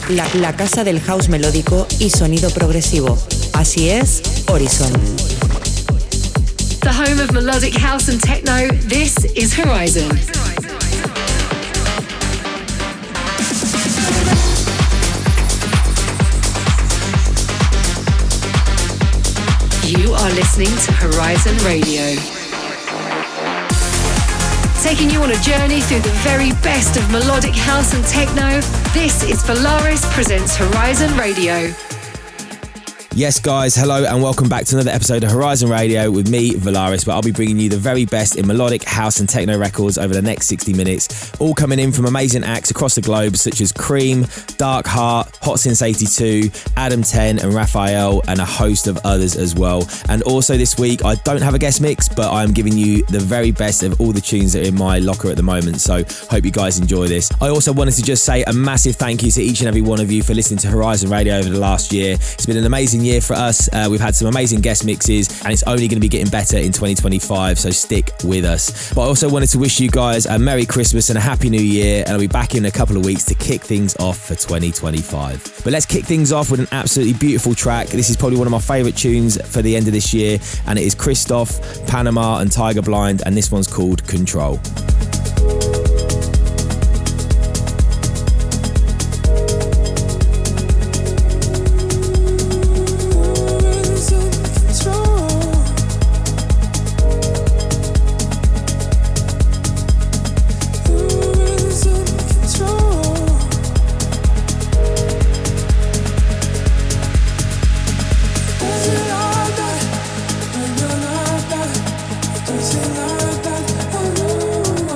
la casa del house melódico y sonido progresivo. Así es, Horizon. The home of melodic house and techno, this is Horizon. You are listening to Horizon Radio. Taking you on a journey through the very best of melodic house and techno, this is Valaris presents Horizon Radio. Yes, guys, hello and welcome back to another episode of Horizon Radio with me, Valaris, where I'll be bringing you the very best in melodic house and techno records over the next 60 minutes, all coming in from amazing acts across the globe such as Cream, Dark Heart, Hot Since 82, Adam 10 and Raphael, and a host of others as well. And also this week, I don't have a guest mix, but I'm giving you the very best of all the tunes that are in my locker at the moment, so hope you guys enjoy this. I also wanted to just say a massive thank you to each and every one of you for listening to Horizon Radio over the last year. It's been an amazing year for us. We've had some amazing guest mixes and it's only going to be getting better in 2025, so stick with us. But I also wanted to wish you guys a Merry Christmas and a Happy New Year, and I'll be back in a couple of weeks to kick things off for 2025. But let's kick things off with an absolutely beautiful track. This is probably one of my favourite tunes for the end of this year, and it is Christoph, Panama and Tiger Blind, and this one's called Control. Like that,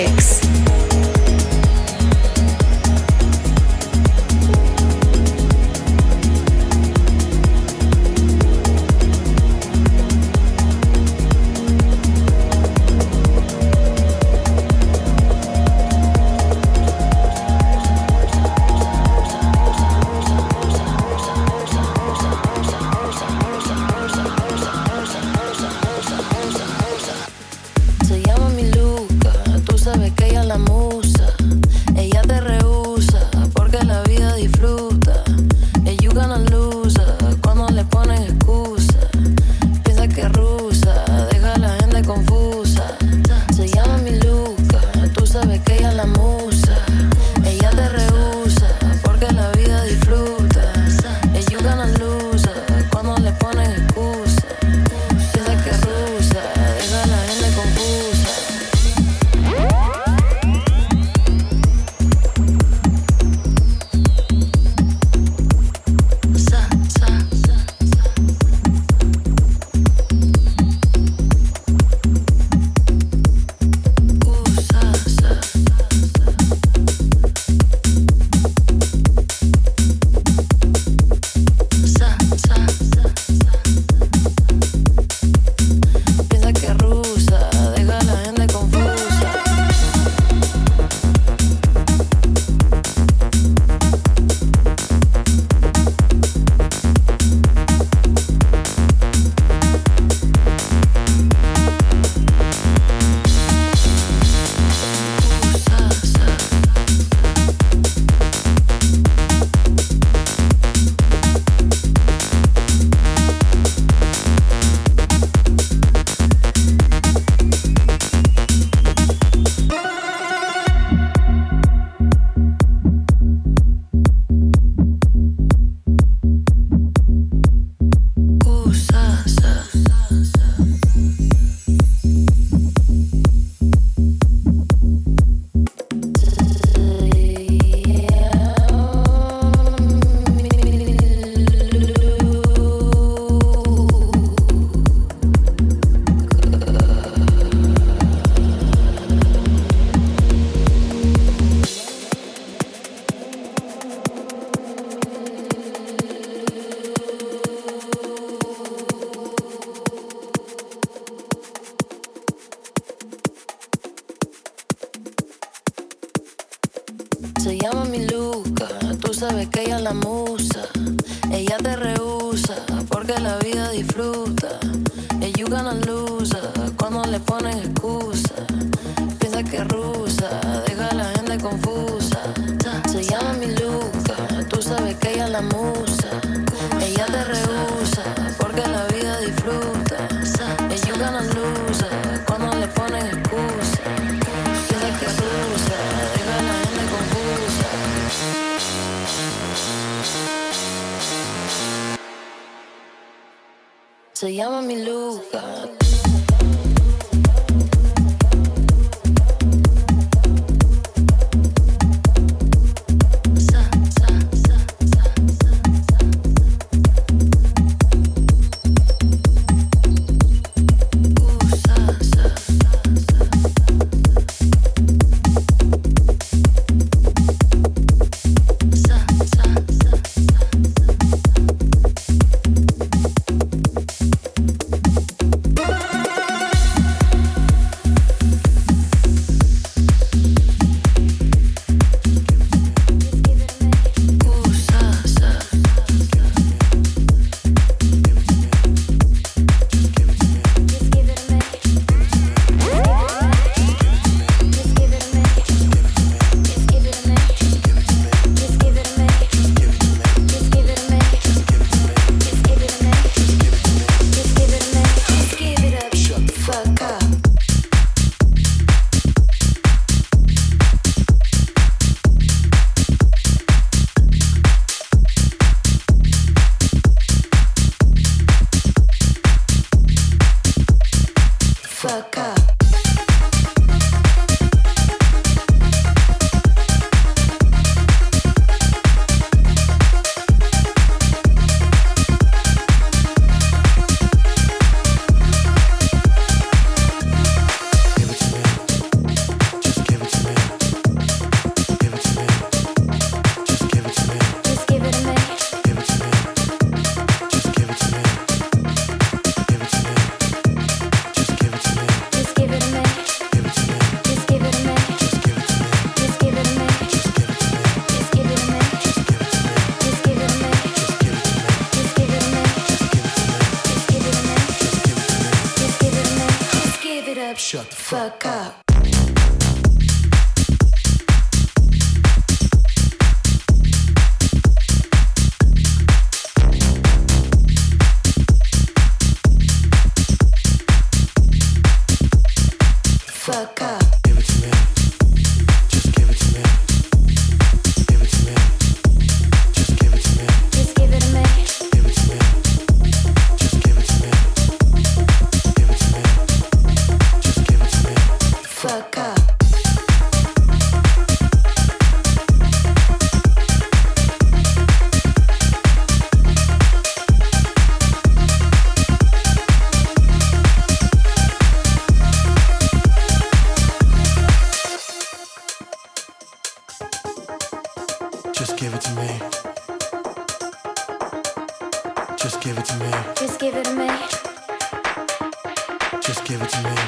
mix. Se llama mi Luca, tú sabes que ella es la musa. Ella te rehúsa porque la vida disfruta. And you gonna lose cuando le ponen excusa. Piensa que es rusa, deja a la gente confusa. Se llama mi Luca, tú sabes que ella es la musa. Ella te rehúsa porque la vida disfruta. And you gonna lose cuando le ponen excusa. Piensa que es rusa, deja a la gente confusa. Se llama mi Luca. Shut the fuck up. Fuck up. Give it to me. Just give it to me. Give it to me. Just give it to me. Just give it to me. Give it to me. Just give it to me. Give it to me. Just give it to me. Fuck up. Just give it to me. Just give it to me. Just give it to me. Just give it to me.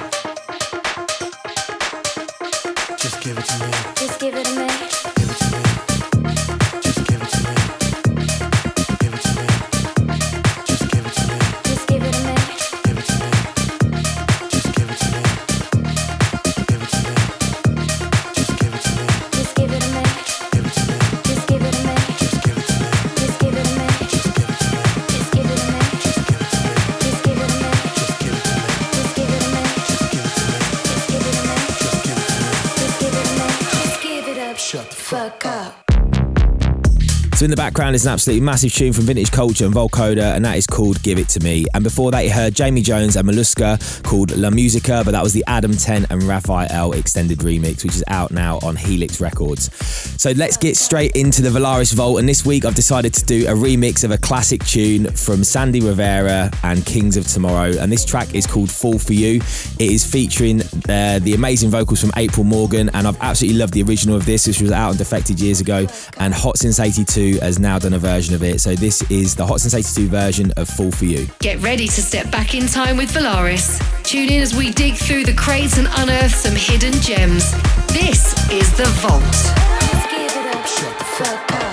Just give it to me. Just give it to me. Give it to me. Just give it to me. Give it to me. Just give it to me. Just give it to me. Give it to me. Just give it to me. Give it to me. Just give it to me. Just give it to me. Give it to me. Just give it to me. Just give it to me. Just give it to me. Just give it to me. Just give it to me. Just give it to me. Just give it to me. Just give it to me. Just give it to me. Just give it to me. Just give it to me. Just give it to me. Just give it to me. Just give it up. Shut the Fuck up. So in the background is an absolutely massive tune from Vintage Culture and Volcoda, and that is called Give It To Me. And before that you heard Jamie Jones and Molluska called La Musica, but that was the Adam 10 and Raphael extended remix, which is out now on Helix Records. So let's get straight into the Valaris Vault, and this week I've decided to do a remix of a classic tune from Sandy Rivera and Kings of Tomorrow, and this track is called Fall For You. It is featuring the amazing vocals from April Morgan, and I've absolutely loved the original of this, which was out on Defected years ago, and Hot Since 82 has now done a version of it. So this is the Hot Since 82 version of Fall For You. Get ready to step back in time with Valaris. Tune in as we dig through the crates and unearth some hidden gems. This is The Vault. Just give it up. Shut the Fuck up.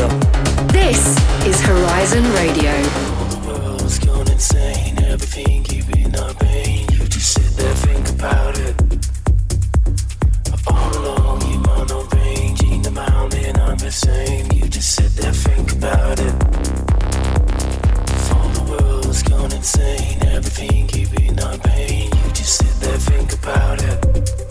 Radio. This is Horizon Radio. The world's gone insane, everything keeping our pain. You just sit there, think about it. All along, you are no range, in the mountain, I'm the same. You just sit there, think about it. For the world's gone insane, everything keeping our pain. You just sit there, think about it.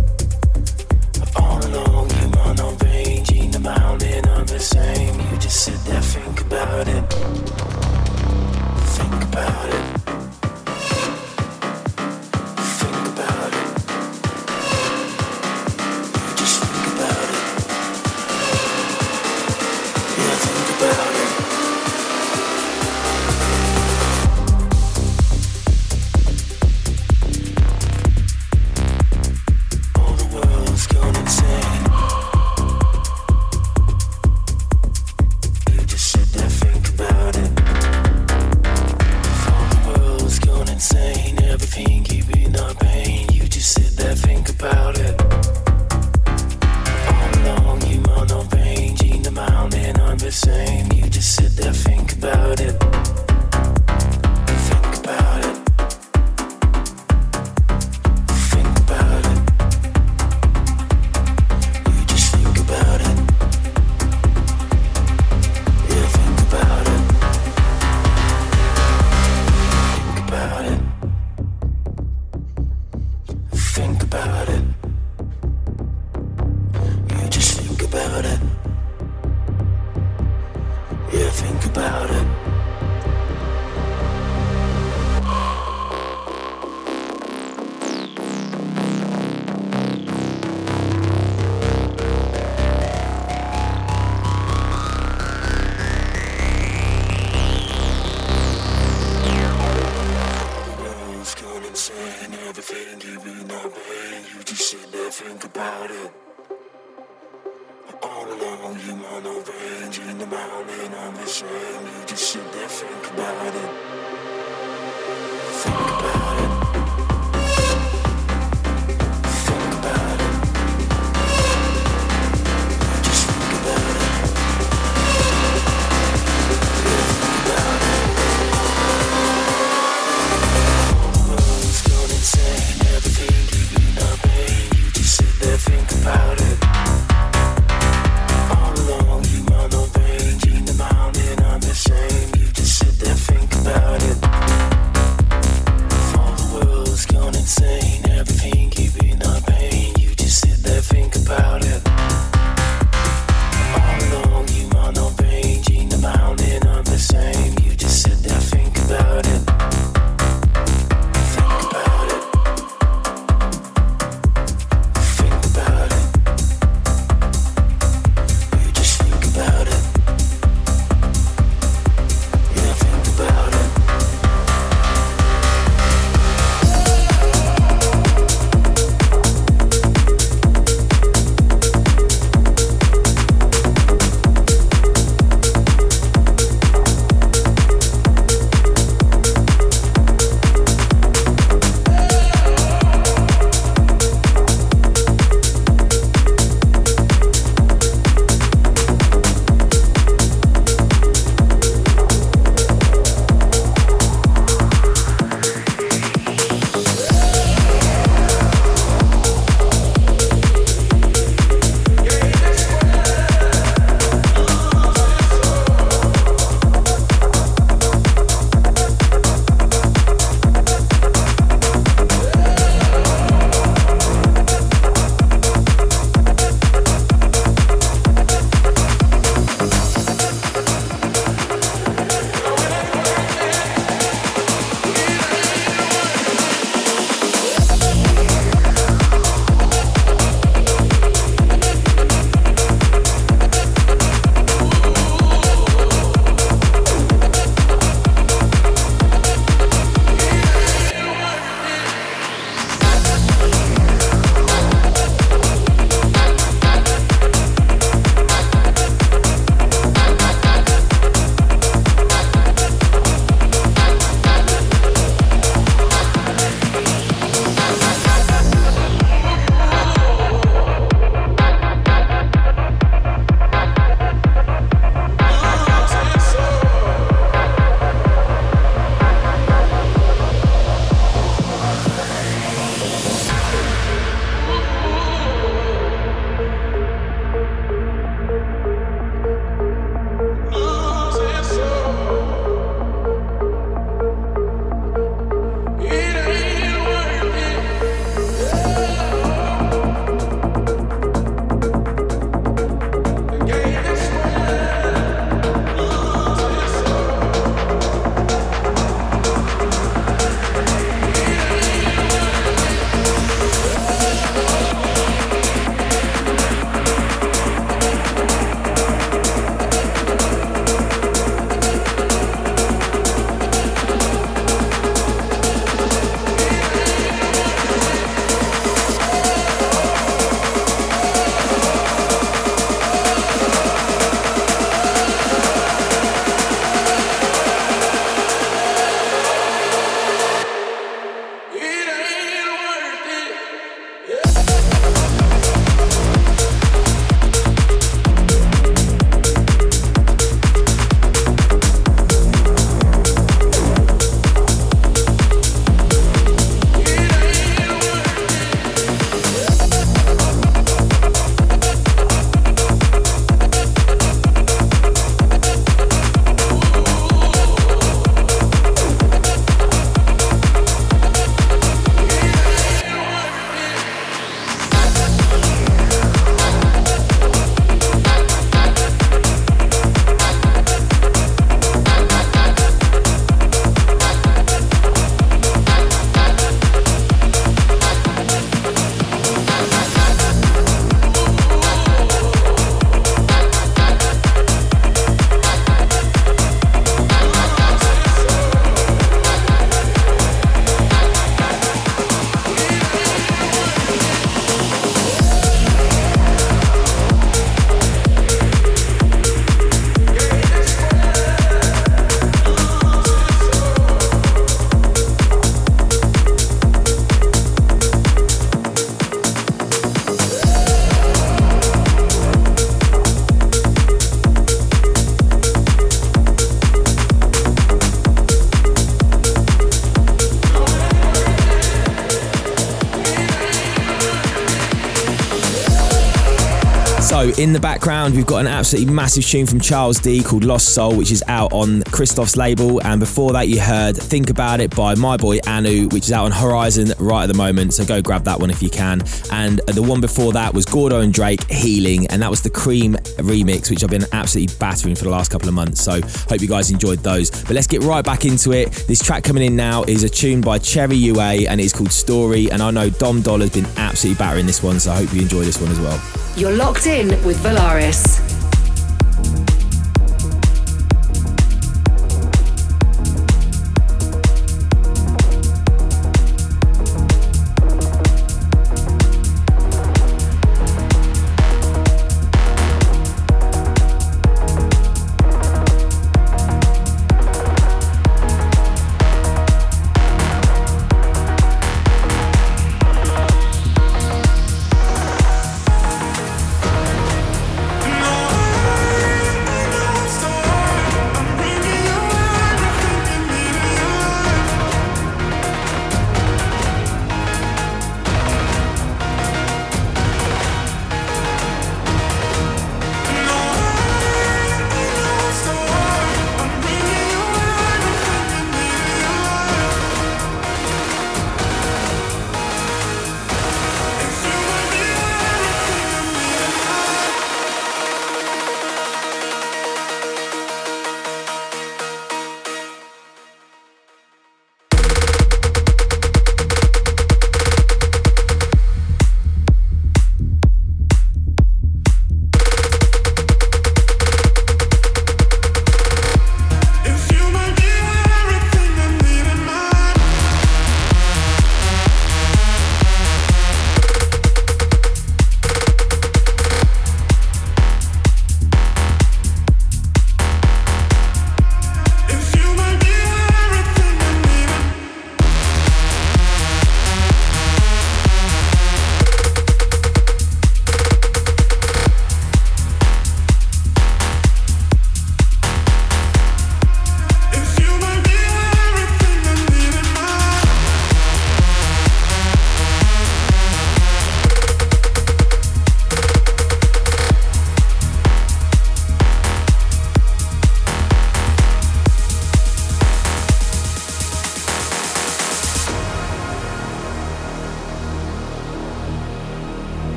All along, you are no range, in the mountain, I'm the same. You just sit there, think about it. Think about it. Think about it. You just think about it. Yeah, think about it. All the world's gone insane. You just sit there, think about it. All the world's gone insane. Everything keeping our pain. You just sit there, think about it. All along, you are no range. In the mountain, I'm the same. You just sit there, think about it. Think about it. Think about it. You just think about it. Yeah, think about it. Think about it. Think about it. You just think about it. Yeah, think about it. World's gone insane, everything keeping our pain. You just sit there, think about it. All along, you are no range. In the mountain, I'm the same. You just sit there, think about it. Think about it. Think about it. You just think about it. Yeah, think about it. The world's gone insane. Everything keeping our pain. You just sit there, think about it. All along, you are no range. In the mountain, I'm the same. You just sit there, think about it. For the So in the background, we've got an absolutely massive tune from Charles D called Lost Soul, which is out on Christoph's label. And before that, you heard Think About It by my boy Anu, which is out on Horizon right at the moment. So go grab that one if you can. And the one before that was Gordo and Drake, Healing. And that was the Cream remix, which I've been absolutely battering for the last couple of months. So hope you guys enjoyed those. But let's get right back into it. This track coming in now is a tune by Cherry UA and it's called Story. And I know Dom Dollar's been absolutely battering this one, so I hope you enjoy this one as well. You're locked in with Valaris. No.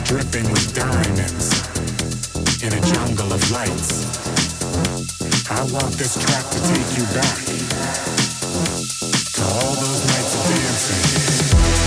dripping with diamonds in a jungle of lights. I want this track to take you back to all those nights of dancing.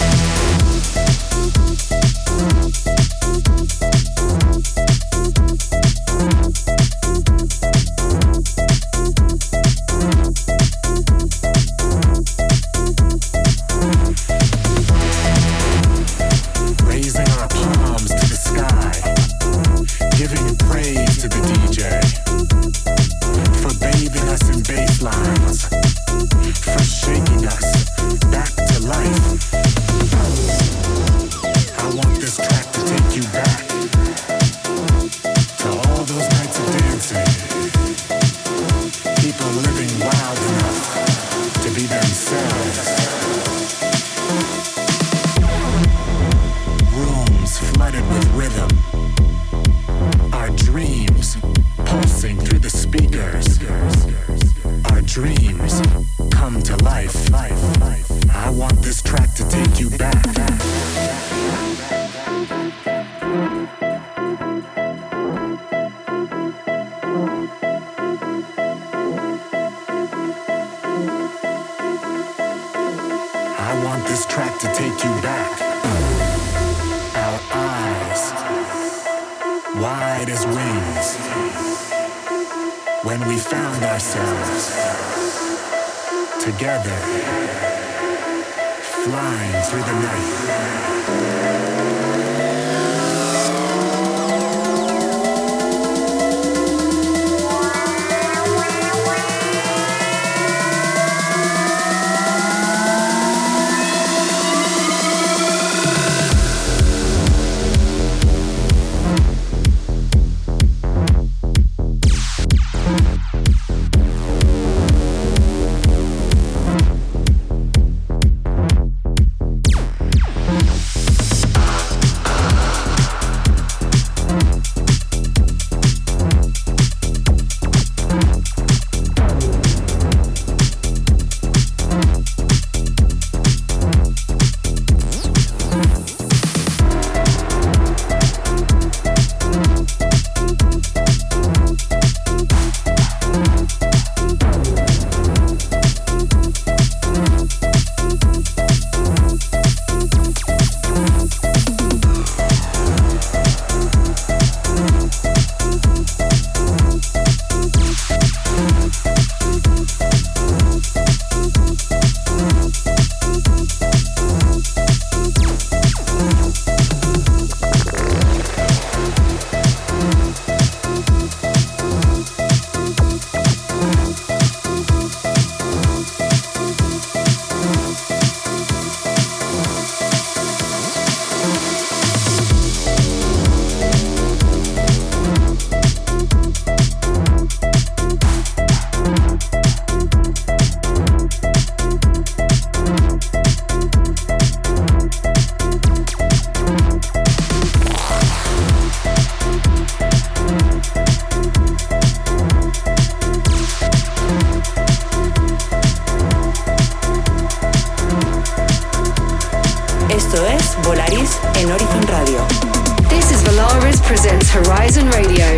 Horizon Radio.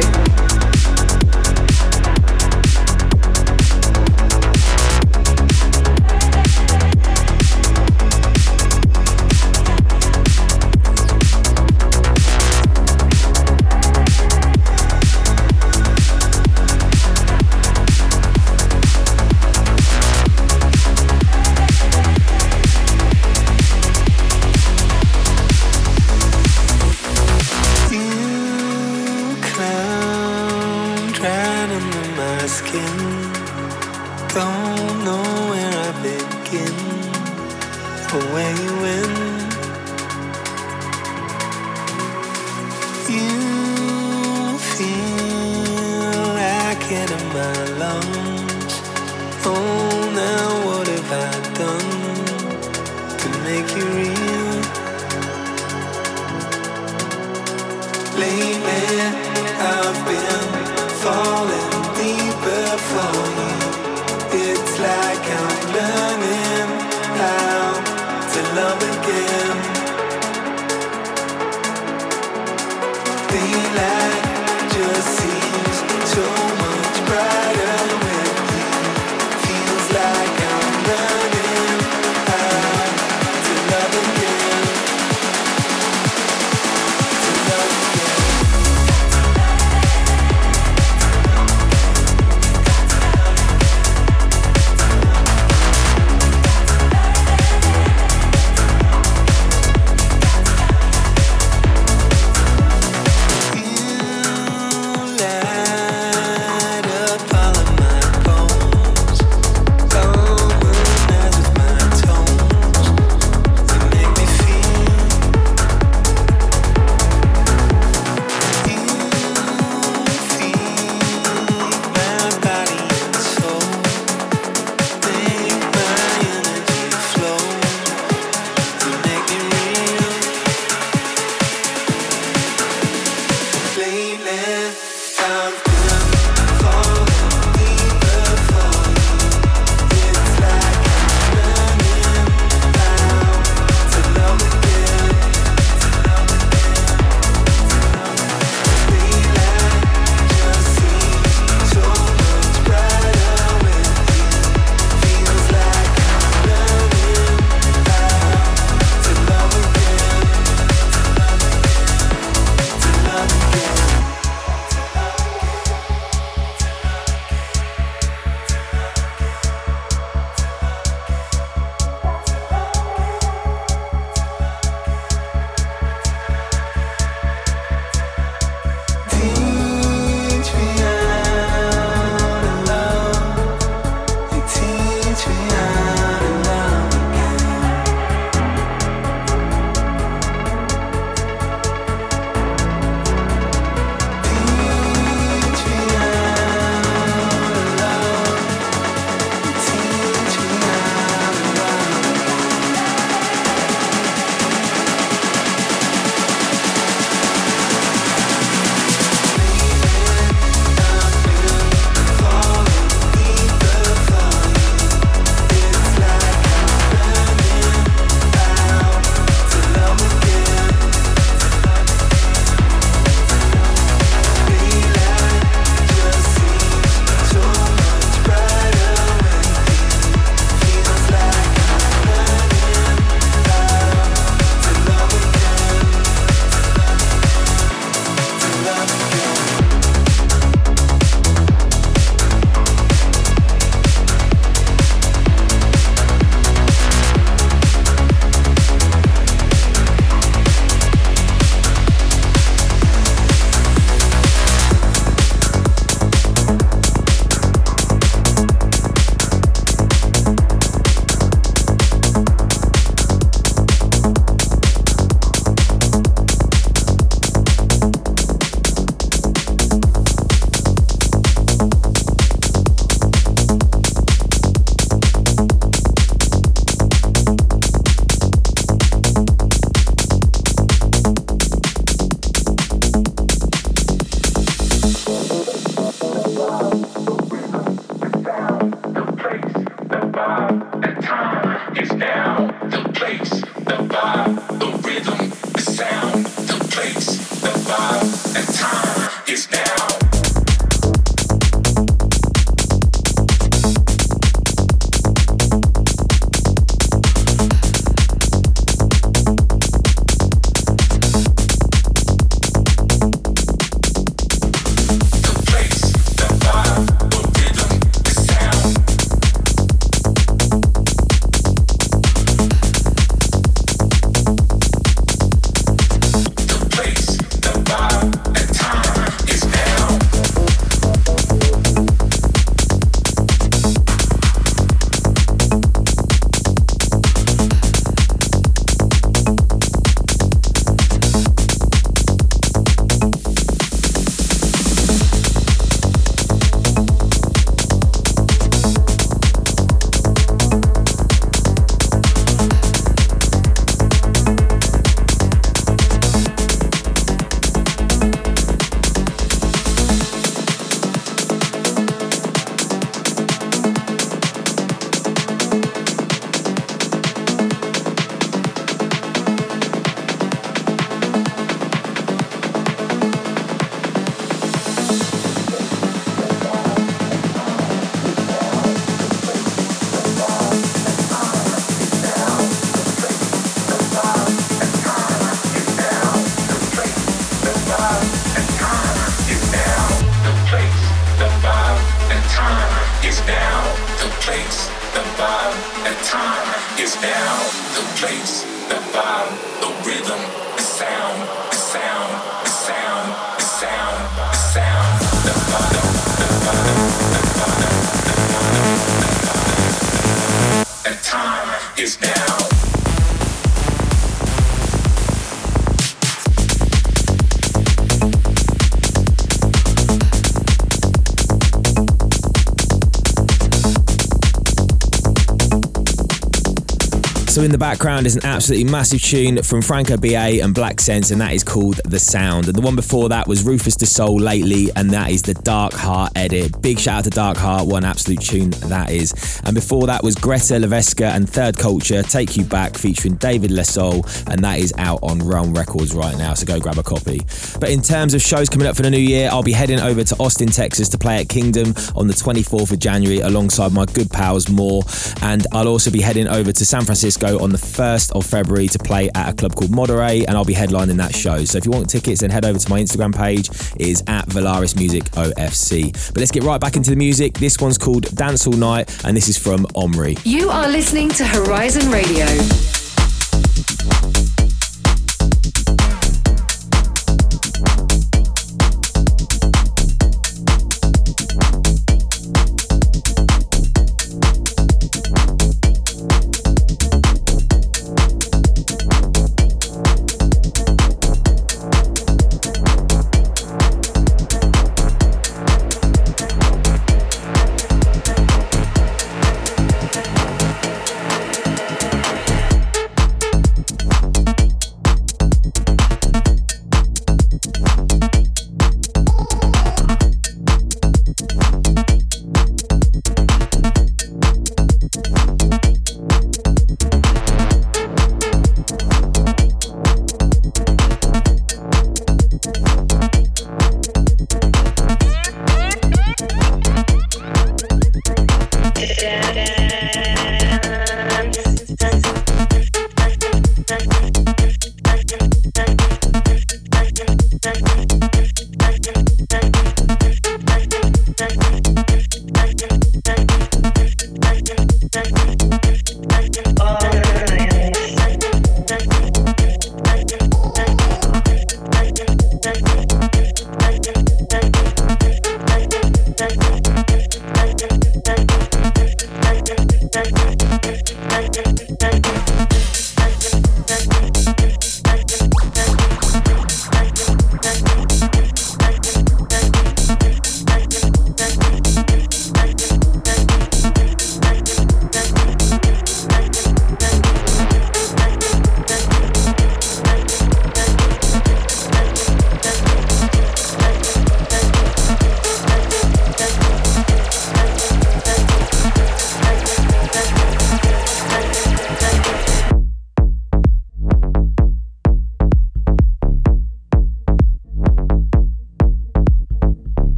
vibe, the rhythm, the sound, the place, the vibe, and time is now. So in the background is an absolutely massive tune from Franco BA and Black Sense, and that is called The Sound. And the one before that was Rufus Du Sol, Lately, and that is the Dark Heart edit. Big shout out to Dark Heart, what an absolute tune that is. And before that was Greta Leveska and Third Culture, Take You Back, featuring David Lesol, and that is out on Realm Records right now, so go grab a copy. But in terms of shows coming up for the new year, I'll be heading over to Austin, Texas to play at Kingdom on the 24th of January alongside my good pals More, and I'll also be heading over to San Francisco on the 1st of February to play at a club called Monterey, and I'll be headlining that show. So if you want tickets, then head over to my Instagram page. It is at Valaris Music OFC. But let's get right back into the music. This one's called Dance All Night, and this is from Omri. You are listening to Horizon Radio.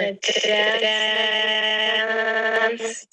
wanna dance.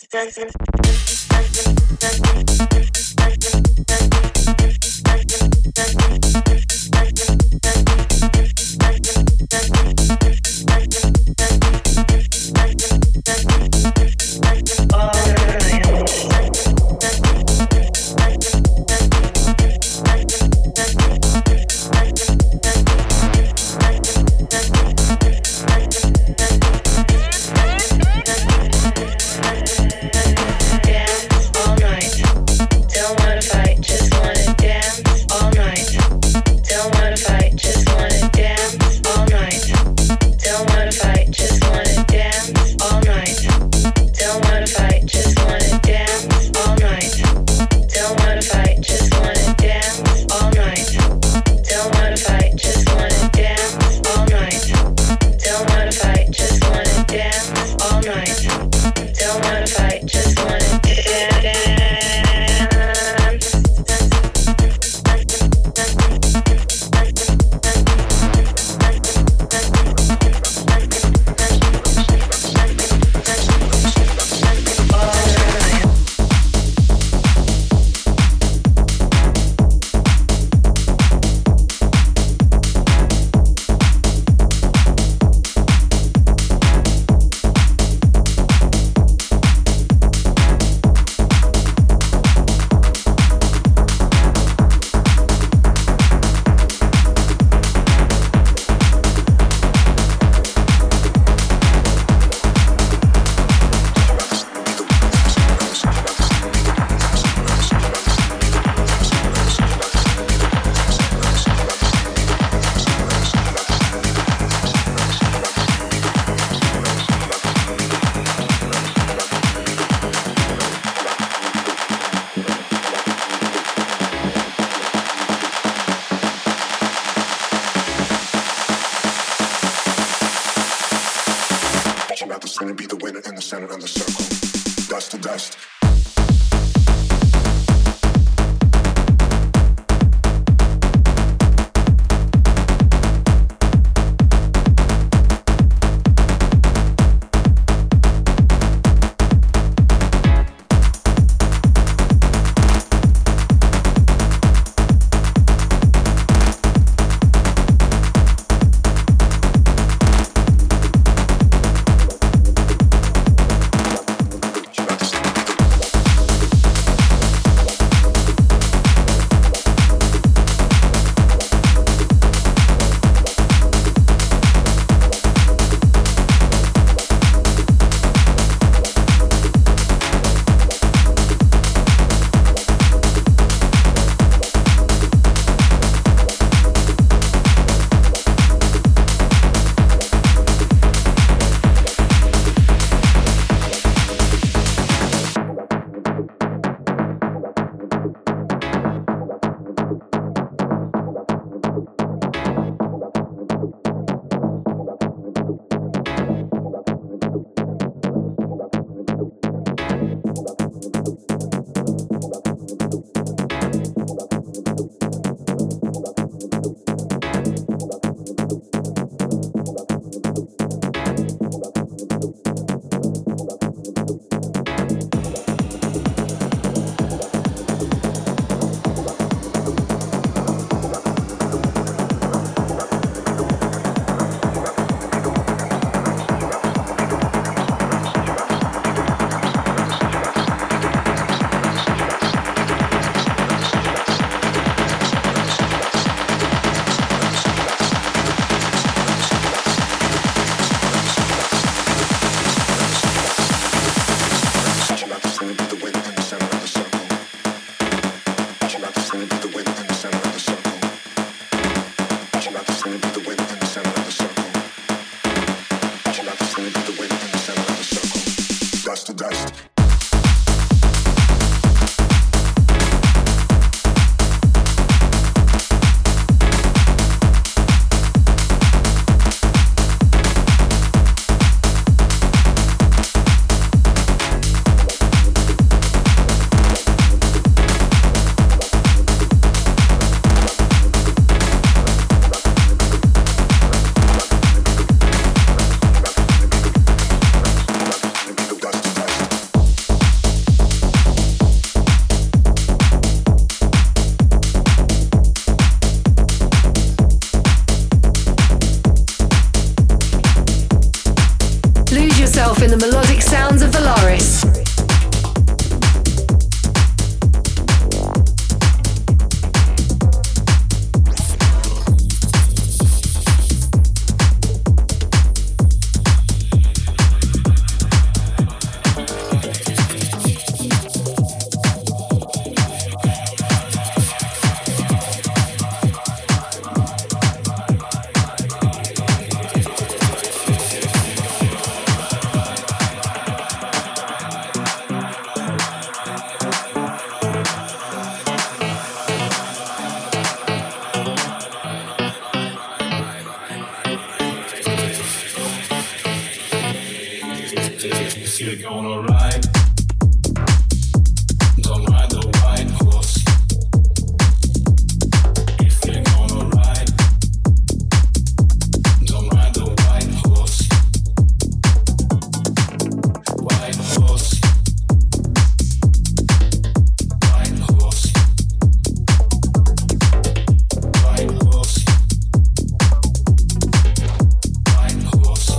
the melodic sounds of Valaris. You're gonna ride. Don't ride the white horse. If you're gonna ride, don't ride the white horse. White horse. White horse. White horse. White horse.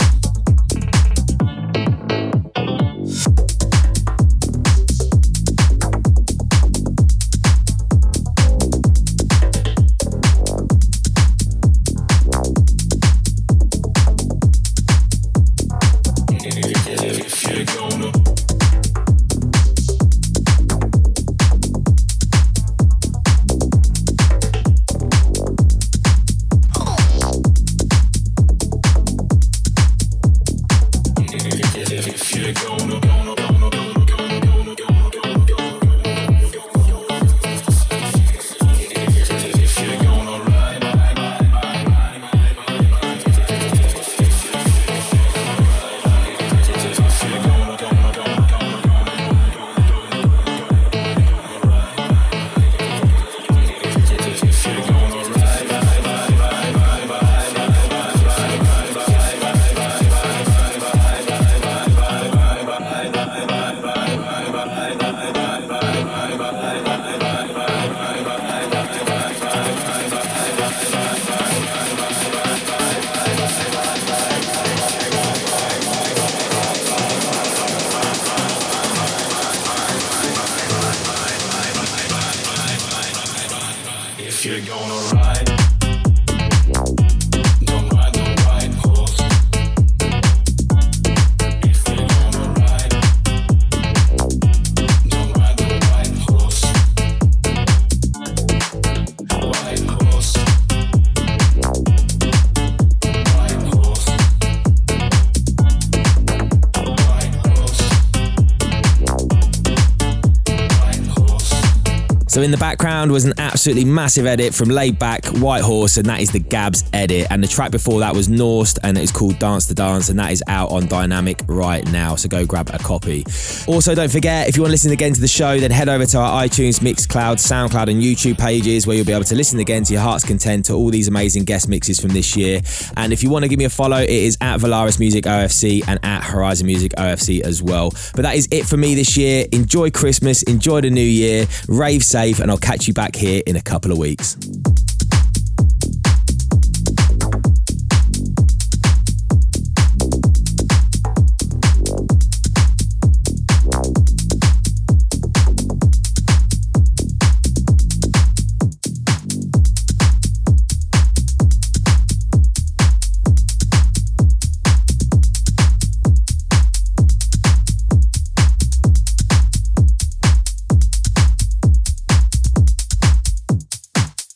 If you're gonna ride, don't ride the white horse. If you're gonna ride, don't ride the white horse. White horse. White horse. White horse. White horse. So in the background was an absolutely massive edit from Laid Back, White Horse, and that is the Gabs edit. And the track before that was Norst, and it is called Dance to Dance, and that is out on Dynamic right now. So go grab a copy. Also, don't forget, if you want to listen again to the show, then head over to our iTunes, Mixcloud, SoundCloud, and YouTube pages, where you'll be able to listen again to your heart's content to all these amazing guest mixes from this year. And if you want to give me a follow, it is at Valaris Music OFC and at Horizon Music OFC as well. But that is it for me this year. Enjoy Christmas, enjoy the new year, rave safe, and I'll catch you back here in a couple of weeks.